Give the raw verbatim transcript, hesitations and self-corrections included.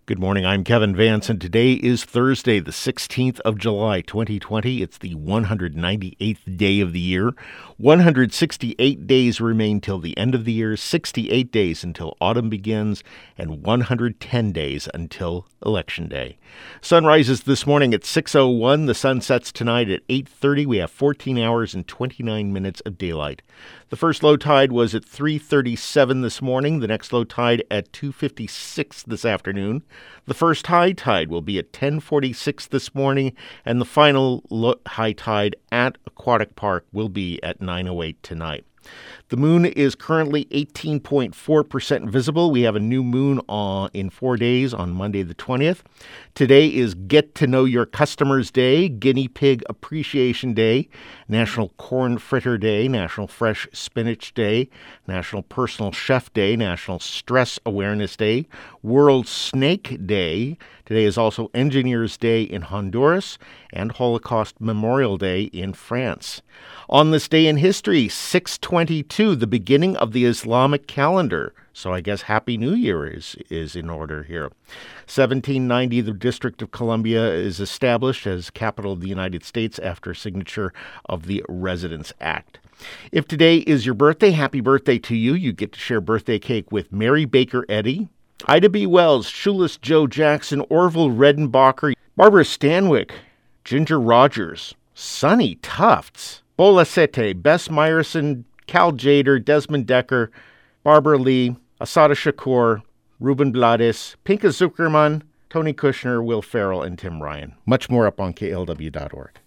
Good morning, I'm Kevin Vance, and today is Thursday, the sixteenth of July, twenty twenty. It's the one hundred ninety-eighth day of the year. one hundred sixty-eight days remain till the end of the year, sixty-eight days until autumn begins, and one hundred ten days until Election Day. Sun rises this morning at six oh one. The sun sets tonight at eight thirty. We have fourteen hours and twenty-nine minutes of daylight. The first low tide was at three thirty-seven this morning. The next low tide at two fifty-six this afternoon. The first high tide will be at ten forty-six this morning, and the final low, high tide at Aquatic Park will be at nine oh eight tonight. The moon is currently eighteen point four percent visible. We have a new moon on, in four days on Monday the twentieth. Today is Get to Know Your Customers Day, Guinea Pig Appreciation Day, National Corn Fritter Day, National Fresh Spinach Day, National Personal Chef Day, National Stress Awareness Day, World Snake Day. Today is also Engineers Day in Honduras and Holocaust Memorial Day in France. On this day in history, six twenty-two, the beginning of the Islamic calendar. So I guess Happy New Year is, is in order here. seventeen ninety, the District of Columbia is established as capital of the United States after signature of the Residence Act. If today is your birthday, happy birthday to you. You get to share birthday cake with Mary Baker Eddy, Ida B. Wells, Shoeless Joe Jackson, Orville Redenbacher, Barbara Stanwyck, Ginger Rogers, Sonny Tufts, Bola Sete, Bess Meyerson, Cal Jader, Desmond Decker, Barbara Lee, Asada Shakur, Ruben Blades, Pinka Zuckerman, Tony Kushner, Will Ferrell, and Tim Ryan. Much more up on K L W dot org.